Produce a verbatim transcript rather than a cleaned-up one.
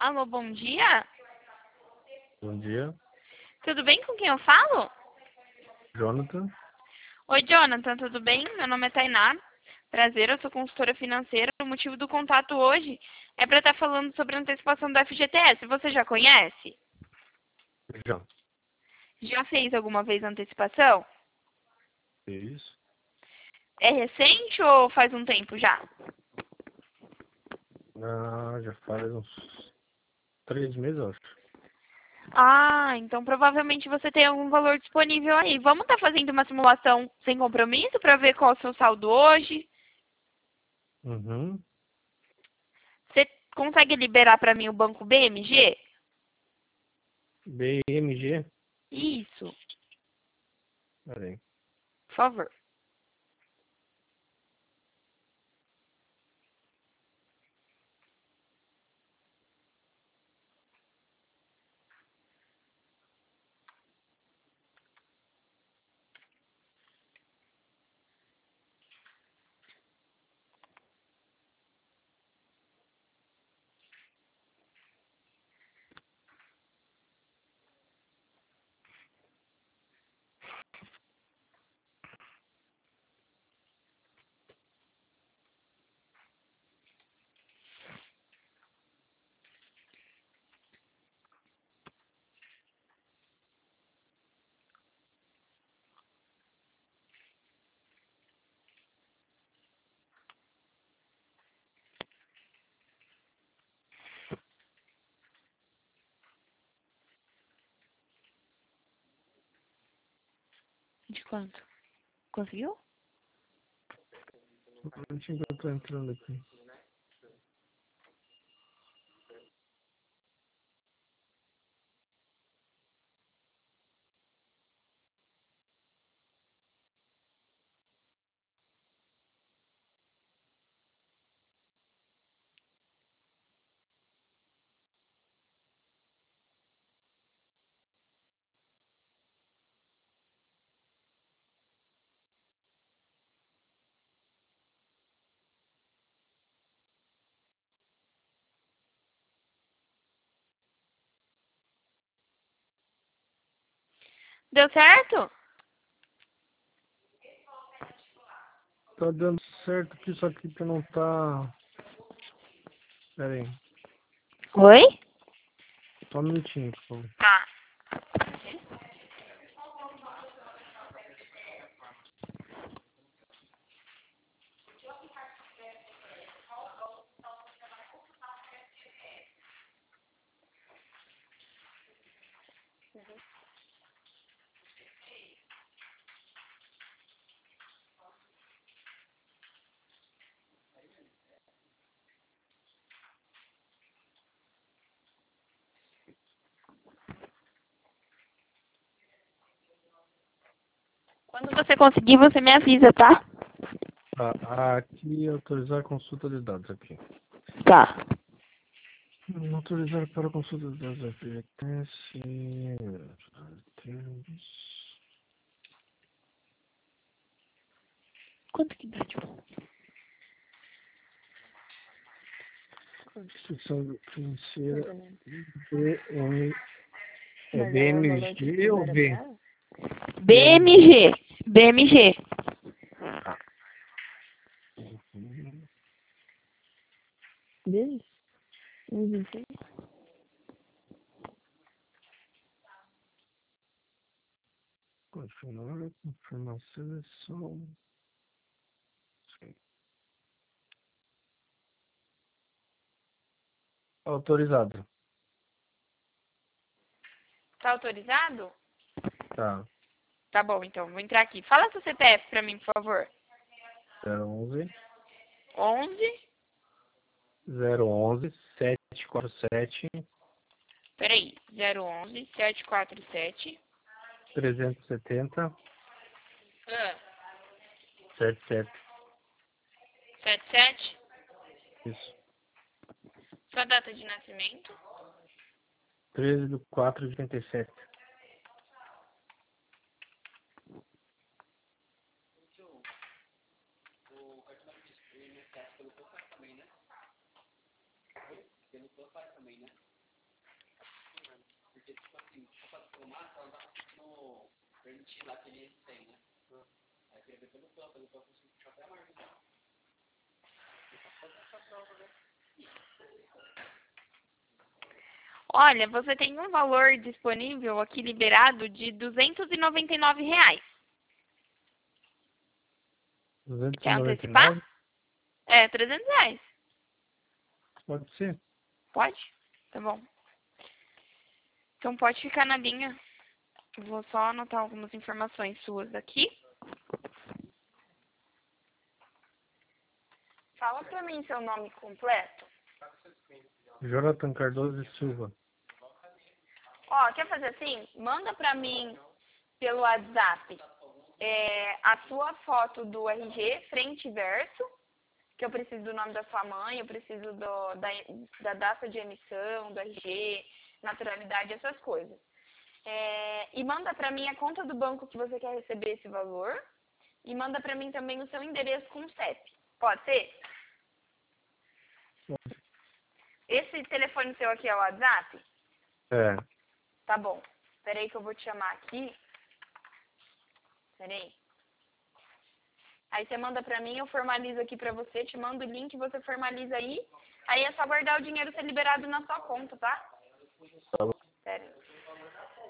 Alô, bom dia. Bom dia, Tudo bem com quem eu falo? Jonathan. Oi, Jonathan, tudo bem? Meu nome é Tainá. Prazer, eu sou consultora financeira. O motivo do contato hoje é para estar falando sobre a antecipação do F G T S. Você já conhece? Já Já fez alguma vez a antecipação? fez. É recente ou faz um tempo já? Ah, já faz uns três meses, eu acho. Ah, então provavelmente você tem algum valor disponível aí. Vamos estar fazendo uma simulação sem compromisso para ver qual é o seu saldo hoje? Uhum. Você consegue liberar para mim o banco B M G? B M G? Isso, Peraí. por favor. De quanto? Conseguiu? Deixa eu tô entrando aqui. Deu certo? Tá dando certo aqui, só que tu não tá... Peraí. Oi? Só um minutinho, por favor. Tá. Quando você conseguir, você me avisa, tá? Tá, aqui, autorizar a consulta de dados aqui. Tá. Hum, Autorizar para a consulta de dados F G T S. Quanto que dá de bom? Instituição financeira B M, é Mas aí é o valor que eles B M G ou puseram B? pra ela? B M G. B M G. B M G. Tá. Uhum. Deles? Uhum. Continuar, confirmar a seleção. Sim. Autorizado. Tá autorizado? Tá. Tá bom, então. Vou entrar aqui. Fala seu C P F pra mim, por favor. zero onze, onze. zero onze, sete quatro sete, Peraí. zero onze, sete quatro sete. trezentos e setenta, Ah. setenta e sete. sete sete. Isso. Sua data de nascimento. treze de quatro de oitenta e sete. Olha, você tem um valor disponível aqui liberado de duzentos e noventa e nove reais. duzentos e Quer noventa e antecipar? nove É, trezentos reais. Pode ser? Pode? Tá bom. Então pode ficar na linha. Eu vou só anotar algumas informações suas aqui. Fala pra mim seu nome completo. Jonathan Cardoso e Silva. Ó, quer fazer assim? Manda pra mim pelo WhatsApp é, a sua foto do R G, frente e verso, que eu preciso do nome da sua mãe, eu preciso do, da, da data de emissão, do R G, naturalidade, essas coisas. É, e manda pra mim a conta do banco que você quer receber esse valor e manda pra mim também o seu endereço com o C E P. Pode ser? Esse telefone seu aqui é o WhatsApp? É. Tá bom. Peraí que eu vou te chamar aqui. Peraí. Aí você manda pra mim, eu formalizo aqui pra você, te mando o link, você formaliza aí. Aí é só guardar o dinheiro ser liberado na sua conta, tá? Tá bom. Peraí.